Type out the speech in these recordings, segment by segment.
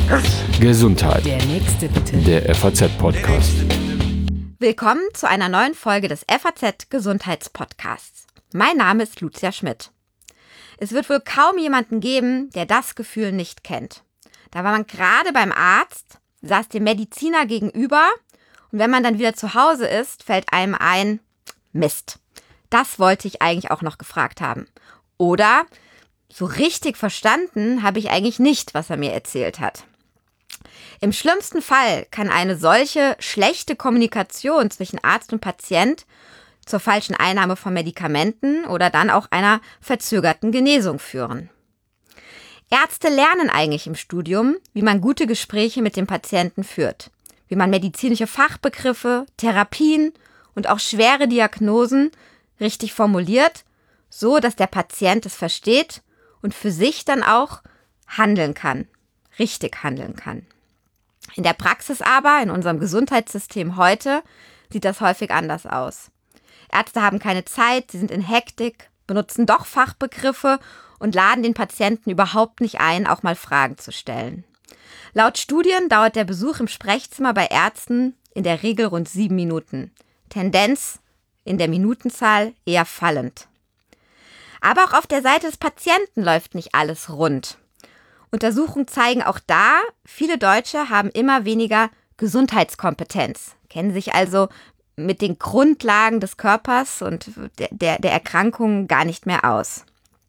Gesundheit. Der nächste bitte. Der FAZ-Podcast. Willkommen zu einer neuen Folge des FAZ-Gesundheitspodcasts. Mein Name ist Lucia Schmidt. Es wird wohl kaum jemanden geben, der das Gefühl nicht kennt. Da war man gerade beim Arzt, saß dem Mediziner gegenüber und wenn man dann wieder zu Hause ist, fällt einem ein, Mist. Das wollte ich eigentlich auch noch gefragt haben. Oder so richtig verstanden habe ich eigentlich nicht, was er mir erzählt hat. Im schlimmsten Fall kann eine solche schlechte Kommunikation zwischen Arzt und Patient zur falschen Einnahme von Medikamenten oder dann auch einer verzögerten Genesung führen. Ärzte lernen eigentlich im Studium, wie man gute Gespräche mit dem Patienten führt, wie man medizinische Fachbegriffe, Therapien und auch schwere Diagnosen richtig formuliert, so dass der Patient es versteht und für sich dann auch handeln kann, richtig handeln kann. In der Praxis aber, in unserem Gesundheitssystem heute, sieht das häufig anders aus. Ärzte haben keine Zeit, sie sind in Hektik, benutzen doch Fachbegriffe und laden den Patienten überhaupt nicht ein, auch mal Fragen zu stellen. Laut Studien dauert der Besuch im Sprechzimmer bei Ärzten in der Regel rund 7 Minuten. Tendenz in der Minutenzahl eher fallend. Aber auch auf der Seite des Patienten läuft nicht alles rund. Untersuchungen zeigen auch da, viele Deutsche haben immer weniger Gesundheitskompetenz, kennen sich also mit den Grundlagen des Körpers und der Erkrankungen gar nicht mehr aus.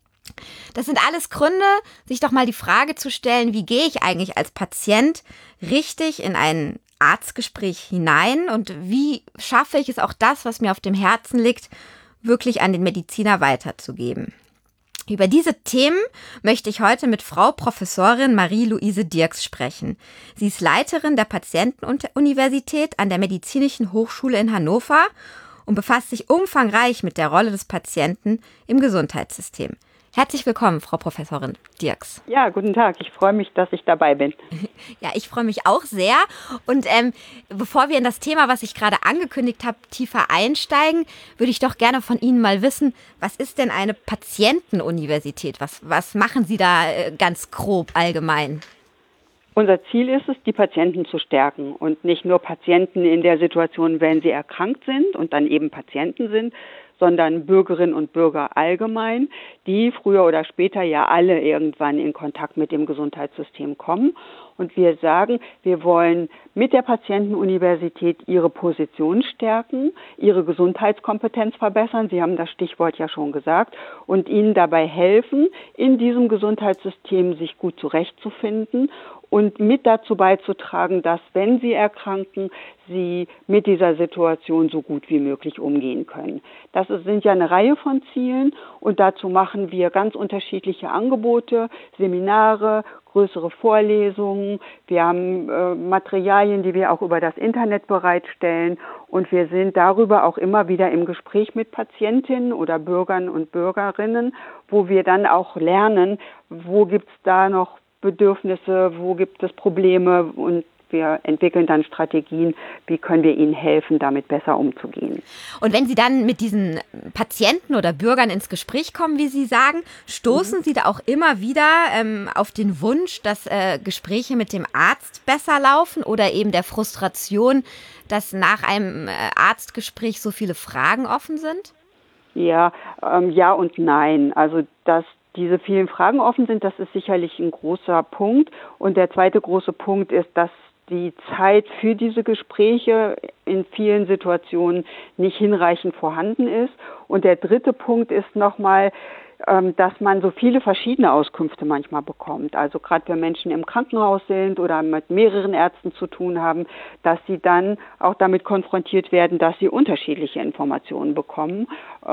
Das sind alles Gründe, sich doch mal die Frage zu stellen, wie gehe ich eigentlich als Patient richtig in ein Arztgespräch hinein und wie schaffe ich es auch das, was mir auf dem Herzen liegt, wirklich an den Mediziner weiterzugeben. Über diese Themen möchte ich heute mit Frau Professorin Marie-Luise Dirks sprechen. Sie ist Leiterin der Patientenuniversität an der Medizinischen Hochschule in Hannover und befasst sich umfangreich mit der Rolle des Patienten im Gesundheitssystem. Herzlich willkommen, Frau Professorin Dirks. Ja, guten Tag. Ich freue mich, dass ich dabei bin. Ja, ich freue mich auch sehr. Und bevor wir in das Thema, was ich gerade angekündigt habe, tiefer einsteigen, würde ich doch gerne von Ihnen mal wissen, was ist denn eine Patientenuniversität? Was machen Sie da ganz grob allgemein? Unser Ziel ist es, die Patienten zu stärken und nicht nur Patienten in der Situation, wenn sie erkrankt sind und dann eben Patienten sind, sondern Bürgerinnen und Bürger allgemein, die früher oder später ja alle irgendwann in Kontakt mit dem Gesundheitssystem kommen. Und wir sagen, wir wollen mit der Patientenuniversität ihre Position stärken, ihre Gesundheitskompetenz verbessern, Sie haben das Stichwort ja schon gesagt, und ihnen dabei helfen, in diesem Gesundheitssystem sich gut zurechtzufinden und mit dazu beizutragen, dass, wenn sie erkranken, sie mit dieser Situation so gut wie möglich umgehen können. Das sind ja eine Reihe von Zielen und dazu machen wir ganz unterschiedliche Angebote, Seminare, größere Vorlesungen. Wir haben Materialien, die wir auch über das Internet bereitstellen und wir sind darüber auch immer wieder im Gespräch mit Patientinnen oder Bürgern und Bürgerinnen, wo wir dann auch lernen, wo gibt es da noch Bedürfnisse, wo gibt es Probleme und wir entwickeln dann Strategien, wie können wir ihnen helfen, damit besser umzugehen. Und wenn Sie dann mit diesen Patienten oder Bürgern ins Gespräch kommen, wie Sie sagen, stoßen Sie da auch immer wieder auf den Wunsch, dass Gespräche mit dem Arzt besser laufen oder eben der Frustration, dass nach einem Arztgespräch so viele Fragen offen sind? Ja, ja und nein. Also dass diese vielen Fragen offen sind, das ist sicherlich ein großer Punkt. Und der zweite große Punkt ist, dass die Zeit für diese Gespräche in vielen Situationen nicht hinreichend vorhanden ist. Und der dritte Punkt ist nochmal, dass man so viele verschiedene Auskünfte manchmal bekommt. Also gerade wenn Menschen im Krankenhaus sind oder mit mehreren Ärzten zu tun haben, dass sie dann auch damit konfrontiert werden, dass sie unterschiedliche Informationen bekommen,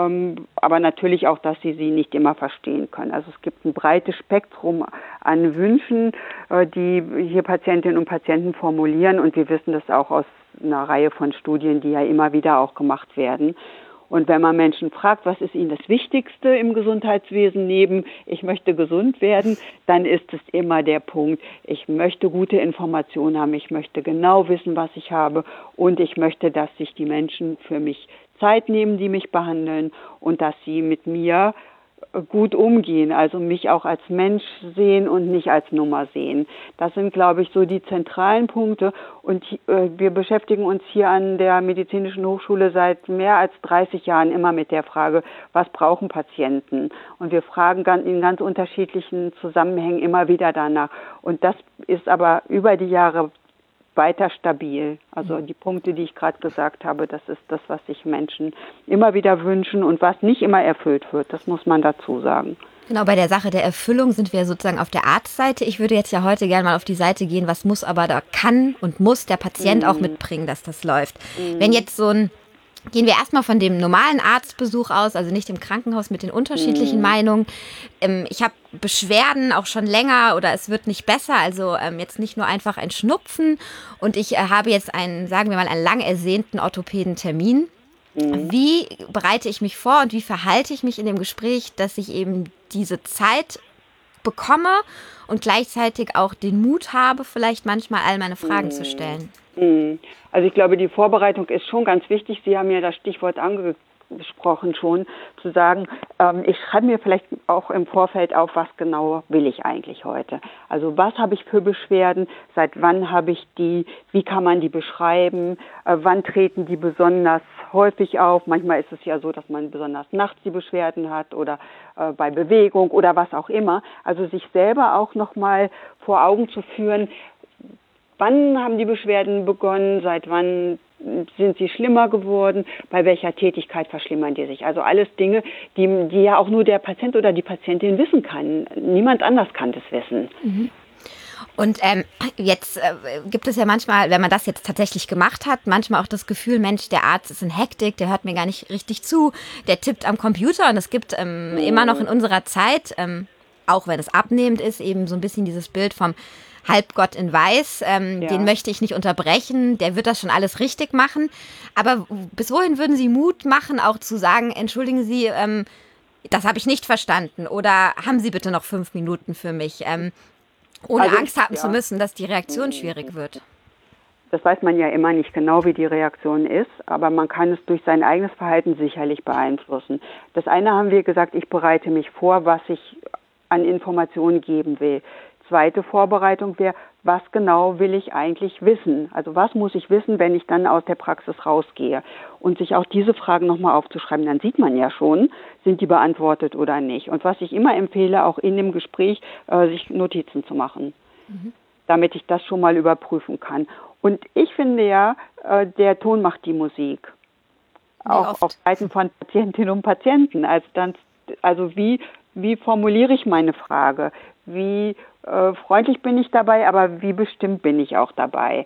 aber natürlich auch, dass sie nicht immer verstehen können. Also es gibt ein breites Spektrum an Wünschen, die hier Patientinnen und Patienten formulieren und wir wissen das auch aus einer Reihe von Studien, die ja immer wieder auch gemacht werden. Und wenn man Menschen fragt, was ist ihnen das Wichtigste im Gesundheitswesen neben ich möchte gesund werden, dann ist es immer der Punkt, ich möchte gute Informationen haben, ich möchte genau wissen, was ich habe und ich möchte, dass sich die Menschen für mich Zeit nehmen, die mich behandeln und dass sie mit mir gut umgehen, also mich auch als Mensch sehen und nicht als Nummer sehen. Das sind, glaube ich, so die zentralen Punkte. Und wir beschäftigen uns hier an der Medizinischen Hochschule seit mehr als 30 Jahren immer mit der Frage, was brauchen Patienten? Und wir fragen in ganz unterschiedlichen Zusammenhängen immer wieder danach. Und das ist aber über die Jahre weiter stabil. Also die Punkte, die ich gerade gesagt habe, das ist das, was sich Menschen immer wieder wünschen und was nicht immer erfüllt wird. Das muss man dazu sagen. Genau, bei der Sache der Erfüllung sind wir sozusagen auf der Arztseite. Ich würde jetzt ja heute gerne mal auf die Seite gehen, was muss aber da kann und muss der Patient auch mitbringen, dass das läuft. Wenn jetzt gehen wir erstmal von dem normalen Arztbesuch aus, also nicht im Krankenhaus mit den unterschiedlichen Meinungen. Ich habe Beschwerden auch schon länger oder es wird nicht besser, also jetzt nicht nur einfach ein Schnupfen und ich habe jetzt sagen wir mal, einen lang ersehnten Orthopädentermin. Wie bereite ich mich vor und wie verhalte ich mich in dem Gespräch, dass ich eben diese Zeit bekomme und gleichzeitig auch den Mut habe, vielleicht manchmal all meine Fragen zu stellen? Also ich glaube, die Vorbereitung ist schon ganz wichtig. Sie haben ja das Stichwort angesprochen schon, zu sagen, ich schreibe mir vielleicht auch im Vorfeld auf, was genau will ich eigentlich heute. Also was habe ich für Beschwerden, seit wann habe ich die, wie kann man die beschreiben, wann treten die besonders häufig auf. Manchmal ist es ja so, dass man besonders nachts die Beschwerden hat oder bei Bewegung oder was auch immer. Also sich selber auch nochmal vor Augen zu führen, wann haben die Beschwerden begonnen, seit wann sind sie schlimmer geworden, bei welcher Tätigkeit verschlimmern die sich. Also alles Dinge, die ja auch nur der Patient oder die Patientin wissen kann. Niemand anders kann das wissen. Und jetzt gibt es ja manchmal, wenn man das jetzt tatsächlich gemacht hat, manchmal auch das Gefühl, Mensch, der Arzt ist in Hektik, der hört mir gar nicht richtig zu, der tippt am Computer und es gibt immer noch in unserer Zeit, auch wenn es abnehmend ist, eben so ein bisschen dieses Bild vom Halbgott in Weiß, den möchte ich nicht unterbrechen, der wird das schon alles richtig machen. Aber bis wohin würden Sie Mut machen, auch zu sagen, entschuldigen Sie, das habe ich nicht verstanden oder haben Sie bitte noch 5 Minuten für mich, ohne also Angst haben zu müssen, dass die Reaktion schwierig wird? Das weiß man ja immer nicht genau, wie die Reaktion ist, aber man kann es durch sein eigenes Verhalten sicherlich beeinflussen. Das eine haben wir gesagt, ich bereite mich vor, was ich an Informationen geben will. Zweite Vorbereitung wäre, was genau will ich eigentlich wissen? Also was muss ich wissen, wenn ich dann aus der Praxis rausgehe? Und sich auch diese Fragen nochmal aufzuschreiben, dann sieht man ja schon, sind die beantwortet oder nicht. Und was ich immer empfehle, auch in dem Gespräch, sich Notizen zu machen, damit ich das schon mal überprüfen kann. Und ich finde ja, der Ton macht die Musik. Auch auf Seiten von Patientinnen und Patienten. Also wie formuliere ich meine Frage? Wie freundlich bin ich dabei, aber wie bestimmt bin ich auch dabei?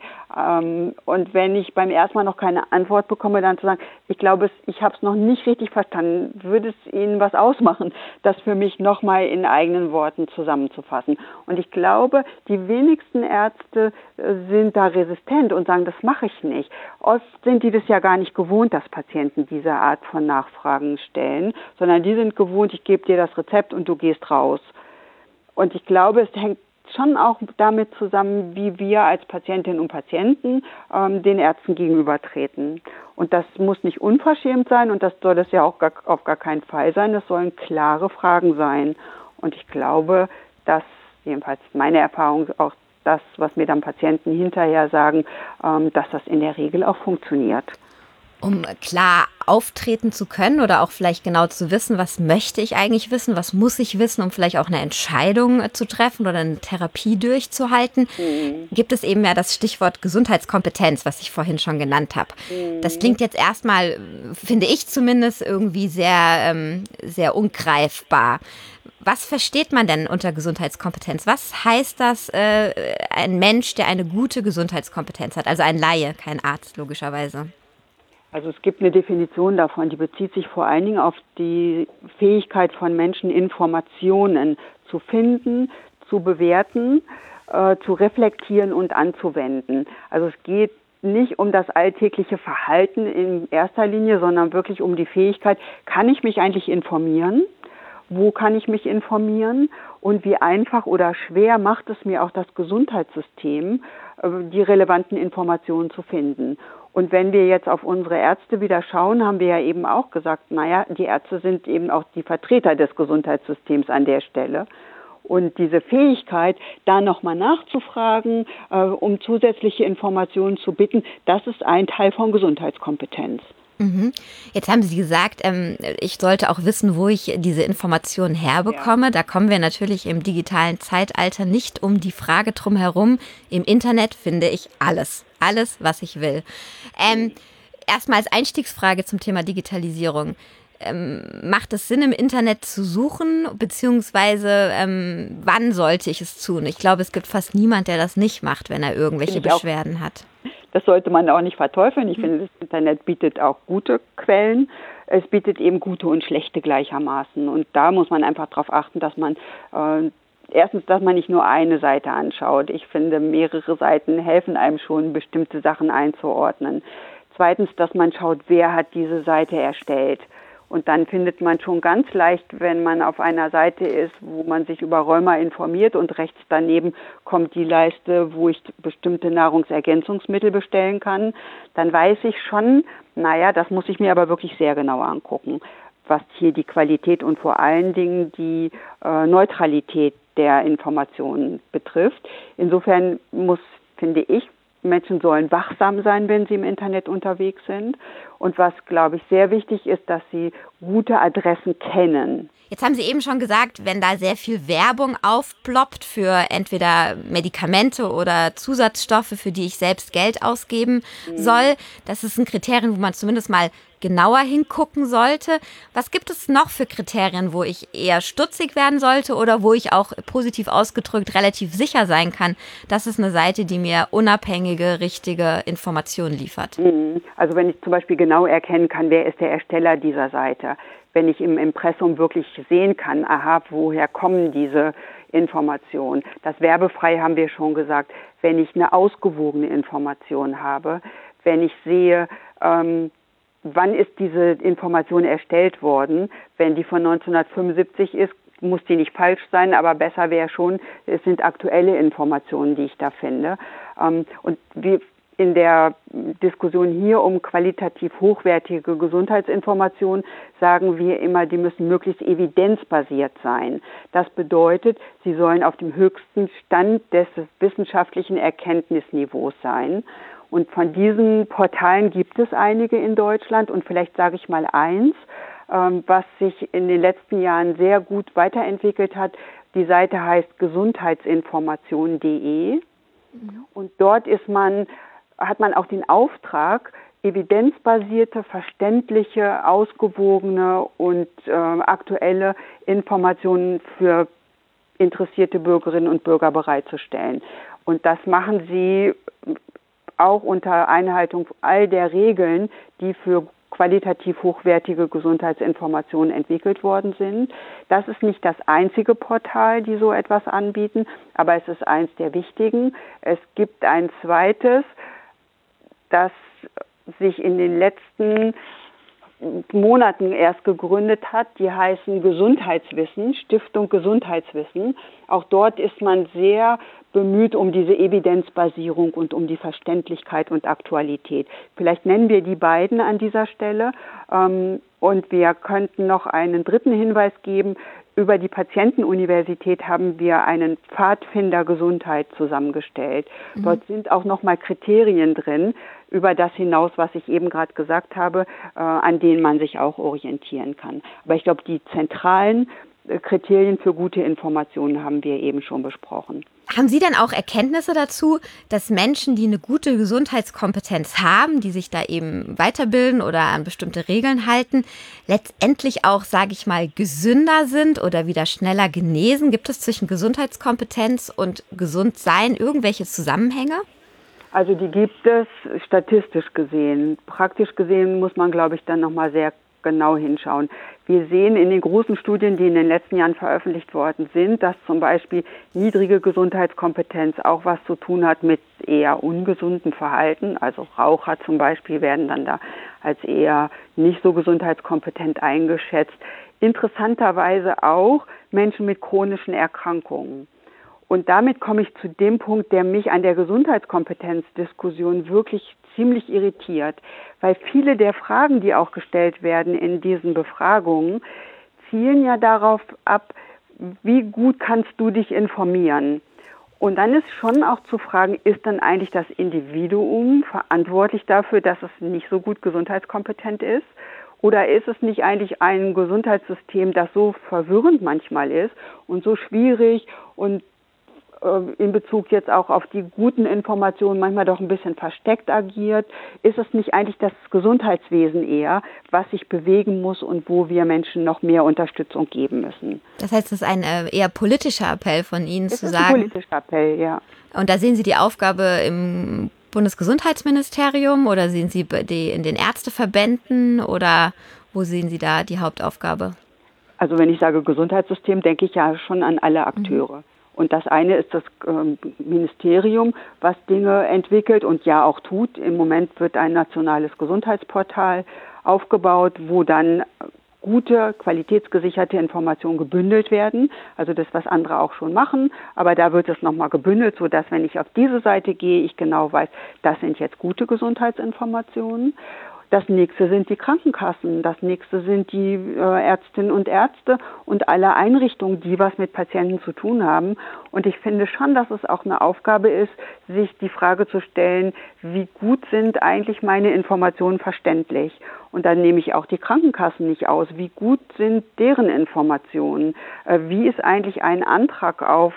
Und wenn ich beim ersten Mal noch keine Antwort bekomme, dann zu sagen, ich glaube, ich habe es noch nicht richtig verstanden, würde es Ihnen was ausmachen, das für mich nochmal in eigenen Worten zusammenzufassen? Und ich glaube, die wenigsten Ärzte sind da resistent und sagen, das mache ich nicht. Oft sind die das ja gar nicht gewohnt, dass Patienten diese Art von Nachfragen stellen, sondern die sind gewohnt, ich gebe dir das Rezept und du gehst raus. Und ich glaube, es hängt schon auch damit zusammen, wie wir als Patientinnen und Patienten den Ärzten gegenübertreten. Und das muss nicht unverschämt sein und das soll es ja auch auf gar keinen Fall sein. Das sollen klare Fragen sein. Und ich glaube, dass, jedenfalls meine Erfahrung, auch das, was mir dann Patienten hinterher sagen, dass das in der Regel auch funktioniert. Um klar auftreten zu können oder auch vielleicht genau zu wissen, was möchte ich eigentlich wissen, was muss ich wissen, um vielleicht auch eine Entscheidung zu treffen oder eine Therapie durchzuhalten, gibt es eben ja das Stichwort Gesundheitskompetenz, was ich vorhin schon genannt habe. Das klingt jetzt erstmal, finde ich zumindest, irgendwie sehr, sehr ungreifbar. Was versteht man denn unter Gesundheitskompetenz? Was heißt das, ein Mensch, der eine gute Gesundheitskompetenz hat? Also ein Laie, kein Arzt, logischerweise. Also es gibt eine Definition davon, die bezieht sich vor allen Dingen auf die Fähigkeit von Menschen, Informationen zu finden, zu bewerten, zu reflektieren und anzuwenden. Also es geht nicht um das alltägliche Verhalten in erster Linie, sondern wirklich um die Fähigkeit, kann ich mich eigentlich informieren? Wo kann ich mich informieren? Und wie einfach oder schwer macht es mir auch das Gesundheitssystem, die relevanten Informationen zu finden? Und wenn wir jetzt auf unsere Ärzte wieder schauen, haben wir ja eben auch gesagt, naja, die Ärzte sind eben auch die Vertreter des Gesundheitssystems an der Stelle. Und diese Fähigkeit, da nochmal nachzufragen, um zusätzliche Informationen zu bitten, das ist ein Teil von Gesundheitskompetenz. Mhm. Jetzt haben Sie gesagt, ich sollte auch wissen, wo ich diese Informationen herbekomme. Ja. Da kommen wir natürlich im digitalen Zeitalter nicht um die Frage drum herum. Im Internet finde ich alles, was ich will. Erstmal als Einstiegsfrage zum Thema Digitalisierung. Macht es Sinn, im Internet zu suchen, beziehungsweise wann sollte ich es tun? Ich glaube, es gibt fast niemand, der das nicht macht, wenn er irgendwelche Beschwerden hat. Das sollte man auch nicht verteufeln. Ich finde, das Internet bietet auch gute Quellen. Es bietet eben gute und schlechte gleichermaßen. Und da muss man einfach darauf achten, dass man erstens, dass man nicht nur eine Seite anschaut. Ich finde, mehrere Seiten helfen einem schon, bestimmte Sachen einzuordnen. Zweitens, dass man schaut, wer hat diese Seite erstellt. Und dann findet man schon ganz leicht, wenn man auf einer Seite ist, wo man sich über Rheuma informiert und rechts daneben kommt die Leiste, wo ich bestimmte Nahrungsergänzungsmittel bestellen kann, dann weiß ich schon, naja, das muss ich mir aber wirklich sehr genau angucken, was hier die Qualität und vor allen Dingen die Neutralität der Informationen betrifft. Insofern finde ich, Menschen sollen wachsam sein, wenn sie im Internet unterwegs sind. Und was, glaube ich, sehr wichtig ist, dass sie gute Adressen kennen. Jetzt haben Sie eben schon gesagt, wenn da sehr viel Werbung aufploppt für entweder Medikamente oder Zusatzstoffe, für die ich selbst Geld ausgeben soll, das ist ein Kriterium, wo man zumindest mal genauer hingucken sollte. Was gibt es noch für Kriterien, wo ich eher stutzig werden sollte oder wo ich auch positiv ausgedrückt relativ sicher sein kann, das ist eine Seite, die mir unabhängige, richtige Informationen liefert? Also wenn ich zum Beispiel genau erkennen kann, wer ist der Ersteller dieser Seite, wenn ich im Impressum wirklich sehen kann, aha, woher kommen diese Informationen. Das werbefrei haben wir schon gesagt, wenn ich eine ausgewogene Information habe, wenn ich sehe, wann ist diese Information erstellt worden? Wenn die von 1975 ist, muss die nicht falsch sein, aber besser wäre schon, es sind aktuelle Informationen, die ich da finde. Und wie in der Diskussion hier um qualitativ hochwertige Gesundheitsinformationen sagen wir immer, die müssen möglichst evidenzbasiert sein. Das bedeutet, sie sollen auf dem höchsten Stand des wissenschaftlichen Erkenntnisniveaus sein. Und von diesen Portalen gibt es einige in Deutschland und vielleicht sage ich mal eins, was sich in den letzten Jahren sehr gut weiterentwickelt hat. Die Seite heißt gesundheitsinformation.de und dort hat man auch den Auftrag, evidenzbasierte, verständliche, ausgewogene und aktuelle Informationen für interessierte Bürgerinnen und Bürger bereitzustellen. Und das machen sie auch unter Einhaltung all der Regeln, die für qualitativ hochwertige Gesundheitsinformationen entwickelt worden sind. Das ist nicht das einzige Portal, die so etwas anbieten, aber es ist eins der wichtigen. Es gibt ein zweites, das sich in den letzten Monaten erst gegründet hat. Die heißen Gesundheitswissen, Stiftung Gesundheitswissen. Auch dort ist man sehr bemüht um diese Evidenzbasierung und um die Verständlichkeit und Aktualität. Vielleicht nennen wir die beiden an dieser Stelle. Und wir könnten noch einen dritten Hinweis geben. Über die Patientenuniversität haben wir einen Pfadfinder Gesundheit zusammengestellt. Dort sind auch nochmal Kriterien drin, über das hinaus, was ich eben gerade gesagt habe, an denen man sich auch orientieren kann. Aber ich glaube, die zentralen Kriterien für gute Informationen haben wir eben schon besprochen. Haben Sie denn auch Erkenntnisse dazu, dass Menschen, die eine gute Gesundheitskompetenz haben, die sich da eben weiterbilden oder an bestimmte Regeln halten, letztendlich auch, sage ich mal, gesünder sind oder wieder schneller genesen? Gibt es zwischen Gesundheitskompetenz und Gesundsein irgendwelche Zusammenhänge? Also die gibt es statistisch gesehen. Praktisch gesehen muss man, glaube ich, dann nochmal sehr genau hinschauen. Wir sehen in den großen Studien, die in den letzten Jahren veröffentlicht worden sind, dass zum Beispiel niedrige Gesundheitskompetenz auch was zu tun hat mit eher ungesundem Verhalten. Also Raucher zum Beispiel werden dann da als eher nicht so gesundheitskompetent eingeschätzt. Interessanterweise auch Menschen mit chronischen Erkrankungen. Und damit komme ich zu dem Punkt, der mich an der Gesundheitskompetenzdiskussion wirklich ziemlich irritiert, weil viele der Fragen, die auch gestellt werden in diesen Befragungen, zielen ja darauf ab, wie gut kannst du dich informieren? Und dann ist schon auch zu fragen, ist dann eigentlich das Individuum verantwortlich dafür, dass es nicht so gut gesundheitskompetent ist? Oder ist es nicht eigentlich ein Gesundheitssystem, das so verwirrend manchmal ist und so schwierig und in Bezug jetzt auch auf die guten Informationen manchmal doch ein bisschen versteckt agiert? Ist es nicht eigentlich das Gesundheitswesen eher, was sich bewegen muss und wo wir Menschen noch mehr Unterstützung geben müssen? Das heißt, es ist ein eher politischer Appell von Ihnen zu sagen. Das ist ein politischer Appell, ja. Und da sehen Sie die Aufgabe im Bundesgesundheitsministerium oder sehen Sie in den Ärzteverbänden oder wo sehen Sie da die Hauptaufgabe? Also wenn ich sage Gesundheitssystem, denke ich ja schon an alle Akteure. Und das eine ist das Ministerium, was Dinge entwickelt und ja auch tut. Im Moment wird ein nationales Gesundheitsportal aufgebaut, wo dann gute, qualitätsgesicherte Informationen gebündelt werden. Also das, was andere auch schon machen. Aber da wird es nochmal gebündelt, sodass, wenn ich auf diese Seite gehe, ich genau weiß, das sind jetzt gute Gesundheitsinformationen. Das nächste sind die Krankenkassen, das nächste sind die Ärztinnen und Ärzte und alle Einrichtungen, die was mit Patienten zu tun haben. Und ich finde schon, dass es auch eine Aufgabe ist, sich die Frage zu stellen, wie gut sind eigentlich meine Informationen verständlich? Und dann nehme ich auch die Krankenkassen nicht aus. Wie gut sind deren Informationen? Wie ist eigentlich ein Antrag auf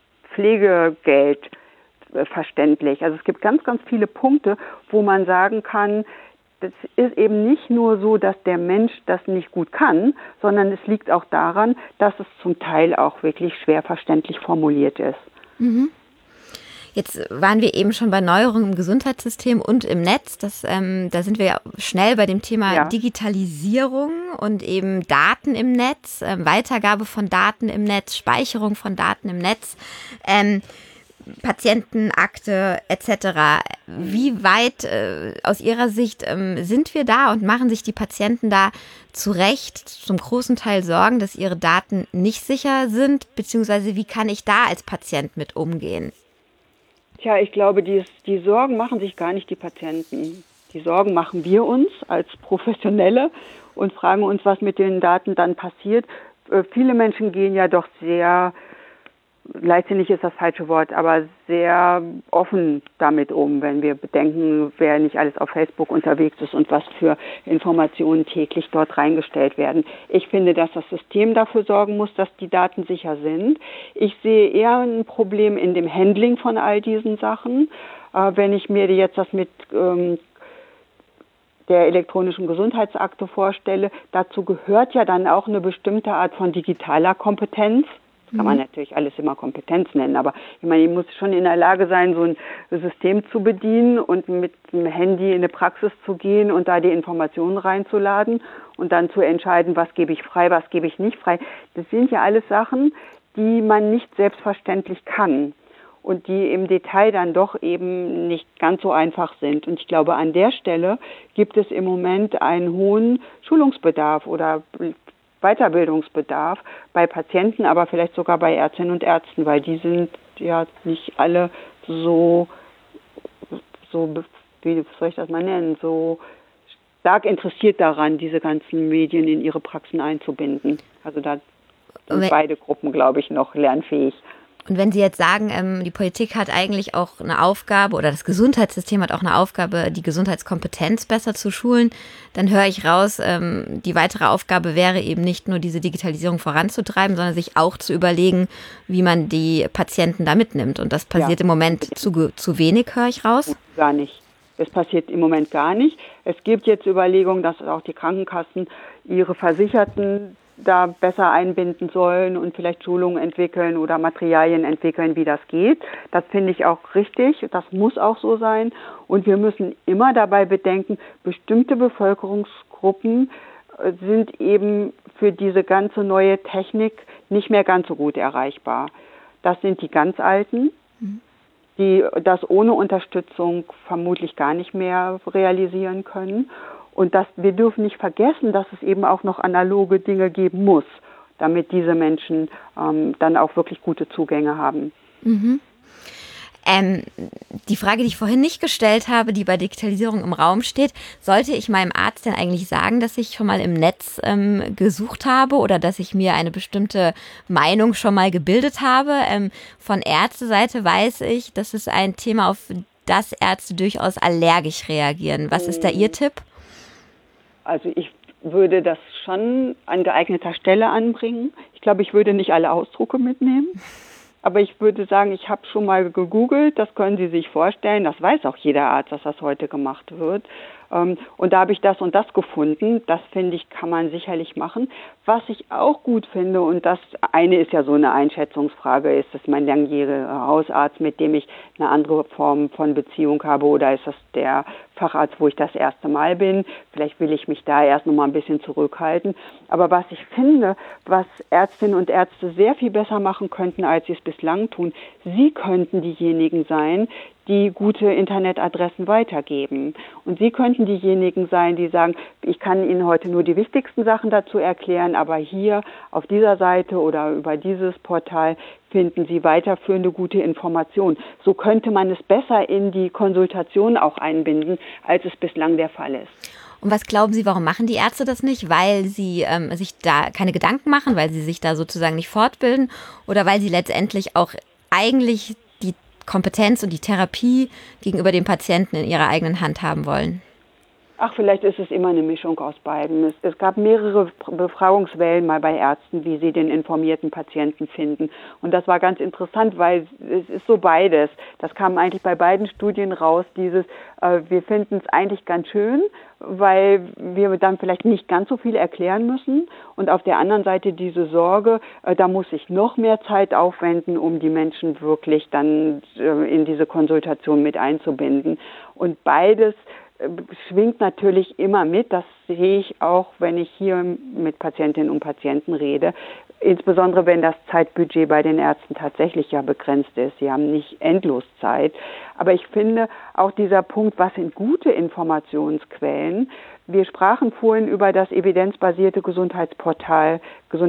Pflegegeld verständlich? Also es gibt ganz, ganz viele Punkte, wo man sagen kann, das ist eben nicht nur so, dass der Mensch das nicht gut kann, sondern es liegt auch daran, dass es zum Teil auch wirklich schwer verständlich formuliert ist. Mhm. Jetzt waren wir eben schon bei Neuerungen im Gesundheitssystem und im Netz. Da sind wir ja schnell bei dem Thema Digitalisierung und eben Daten im Netz, Weitergabe von Daten im Netz, Speicherung von Daten im Netz. Patientenakte etc. Wie weit aus Ihrer Sicht sind wir da und machen sich die Patienten da zu Recht zum großen Teil Sorgen, dass ihre Daten nicht sicher sind, beziehungsweise wie kann ich da als Patient mit umgehen? Tja, ich glaube, die Sorgen machen sich gar nicht die Patienten. Die Sorgen machen wir uns als Professionelle und fragen uns, was mit den Daten dann passiert. Viele Menschen gehen ja doch sehr, leichtsinnig ist das falsche Wort, aber sehr offen damit um, wenn wir bedenken, wer nicht alles auf Facebook unterwegs ist und was für Informationen täglich dort reingestellt werden. Ich finde, dass das System dafür sorgen muss, dass die Daten sicher sind. Ich sehe eher ein Problem in dem Handling von all diesen Sachen. Wenn ich mir jetzt das mit der elektronischen Gesundheitsakte vorstelle, dazu gehört ja dann auch eine bestimmte Art von digitaler Kompetenz. Das kann man natürlich alles immer Kompetenz nennen, aber ich meine, ich muss schon in der Lage sein, so ein System zu bedienen und mit dem Handy in eine Praxis zu gehen und da die Informationen reinzuladen und dann zu entscheiden, was gebe ich frei, was gebe ich nicht frei. Das sind ja alles Sachen, die man nicht selbstverständlich kann und die im Detail dann doch eben nicht ganz so einfach sind. Und ich glaube, an der Stelle gibt es im Moment einen hohen Schulungsbedarf oder Weiterbildungsbedarf bei Patienten, aber vielleicht sogar bei Ärztinnen und Ärzten, weil die sind ja nicht alle so, wie soll ich das mal nennen, so stark interessiert daran, diese ganzen Medien in ihre Praxen einzubinden. Also da sind beide Gruppen, glaube ich, noch lernfähig. Und wenn Sie jetzt sagen, die Politik hat eigentlich auch eine Aufgabe oder das Gesundheitssystem hat auch eine Aufgabe, die Gesundheitskompetenz besser zu schulen, dann höre ich raus, die weitere Aufgabe wäre eben nicht nur diese Digitalisierung voranzutreiben, sondern sich auch zu überlegen, wie man die Patienten da mitnimmt. Und das passiert im Moment zu wenig, höre ich raus? Gar nicht. Es passiert im Moment gar nicht. Es gibt jetzt Überlegungen, dass auch die Krankenkassen ihre Versicherten da besser einbinden sollen und vielleicht Schulungen entwickeln oder Materialien entwickeln, wie das geht. Das finde ich auch richtig. Das muss auch so sein. Und wir müssen immer dabei bedenken, bestimmte Bevölkerungsgruppen sind eben für diese ganze neue Technik nicht mehr ganz so gut erreichbar. Das sind die ganz Alten, die das ohne Unterstützung vermutlich gar nicht mehr realisieren können. Und wir dürfen nicht vergessen, dass es eben auch noch analoge Dinge geben muss, damit diese Menschen dann auch wirklich gute Zugänge haben. Mhm. Die Frage, die ich vorhin nicht gestellt habe, die bei Digitalisierung im Raum steht, sollte ich meinem Arzt denn eigentlich sagen, dass ich schon mal im Netz gesucht habe oder dass ich mir eine bestimmte Meinung schon mal gebildet habe? Von Ärzteseite weiß ich, das ist ein Thema, auf das Ärzte durchaus allergisch reagieren. Was ist da Ihr Tipp? Also ich würde das schon an geeigneter Stelle anbringen. Ich glaube, ich würde nicht alle Ausdrucke mitnehmen. Aber ich würde sagen, ich habe schon mal gegoogelt, das können Sie sich vorstellen, das weiß auch jeder Arzt, dass das heute gemacht wird. Und da habe ich das und das gefunden, das finde ich, kann man sicherlich machen. Was ich auch gut finde, und das eine ist ja so eine Einschätzungsfrage, ist das mein langjähriger Hausarzt, mit dem ich eine andere Form von Beziehung habe, oder ist das der Facharzt, wo ich das erste Mal bin? Vielleicht will ich mich da erst noch mal ein bisschen zurückhalten. Aber was ich finde, was Ärztinnen und Ärzte sehr viel besser machen könnten, als sie es bislang tun, sie könnten diejenigen sein, die gute Internetadressen weitergeben. Und Sie könnten diejenigen sein, die sagen, ich kann Ihnen heute nur die wichtigsten Sachen dazu erklären, aber hier auf dieser Seite oder über dieses Portal finden Sie weiterführende gute Informationen. So könnte man es besser in die Konsultation auch einbinden, als es bislang der Fall ist. Und was glauben Sie, warum machen die Ärzte das nicht? Weil sie sich da keine Gedanken machen, weil sie sich da sozusagen nicht fortbilden oder weil sie letztendlich auch eigentlich die Kompetenz und die Therapie gegenüber dem Patienten in ihrer eigenen Hand haben wollen? Ach, vielleicht ist es immer eine Mischung aus beiden. Es gab mehrere Befragungswellen mal bei Ärzten, wie sie den informierten Patienten finden. Und das war ganz interessant, weil es ist so beides. Das kam eigentlich bei beiden Studien raus, wir finden es eigentlich ganz schön, weil wir dann vielleicht nicht ganz so viel erklären müssen. Und auf der anderen Seite diese Sorge, da muss ich noch mehr Zeit aufwenden, um die Menschen wirklich dann in diese Konsultation mit einzubinden. Und beides schwingt natürlich immer mit. Das sehe ich auch, wenn ich hier mit Patientinnen und Patienten rede. Insbesondere, wenn das Zeitbudget bei den Ärzten tatsächlich ja begrenzt ist. Sie haben nicht endlos Zeit. Aber ich finde auch dieser Punkt, was sind gute Informationsquellen? Wir sprachen vorhin über das evidenzbasierte Gesundheitsportal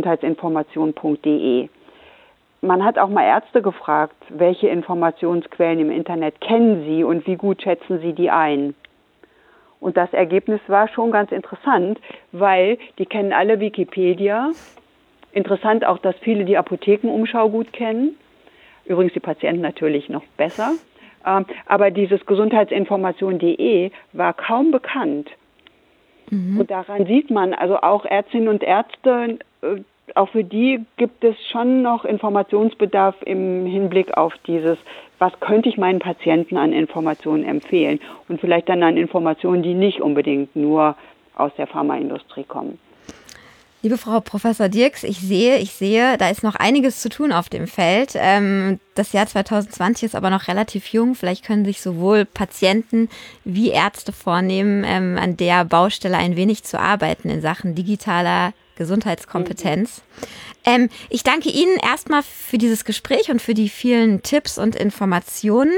gesundheitsinformation.de. Man hat auch mal Ärzte gefragt, welche Informationsquellen im Internet kennen Sie und wie gut schätzen Sie die ein? Und das Ergebnis war schon ganz interessant, weil die kennen alle Wikipedia. Interessant auch, dass viele die Apothekenumschau gut kennen. Übrigens die Patienten natürlich noch besser. Aber dieses gesundheitsinformation.de war kaum bekannt. Mhm. Und daran sieht man, also auch Ärztinnen und Ärzte, auch für die gibt es schon noch Informationsbedarf im Hinblick auf dieses, was könnte ich meinen Patienten an Informationen empfehlen und vielleicht dann an Informationen, die nicht unbedingt nur aus der Pharmaindustrie kommen. Liebe Frau Professor Dirks, ich sehe, da ist noch einiges zu tun auf dem Feld. Das Jahr 2020 ist aber noch relativ jung. Vielleicht können sich sowohl Patienten wie Ärzte vornehmen, an der Baustelle ein wenig zu arbeiten in Sachen digitaler Gesundheitskompetenz. Ich danke Ihnen erstmal für dieses Gespräch und für die vielen Tipps und Informationen.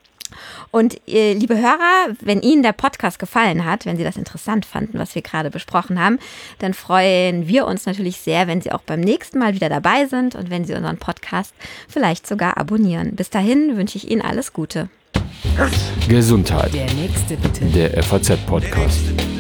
Und liebe Hörer, wenn Ihnen der Podcast gefallen hat, wenn Sie das interessant fanden, was wir gerade besprochen haben, dann freuen wir uns natürlich sehr, wenn Sie auch beim nächsten Mal wieder dabei sind und wenn Sie unseren Podcast vielleicht sogar abonnieren. Bis dahin wünsche ich Ihnen alles Gute. Gesundheit. Der nächste bitte. Der FAZ-Podcast.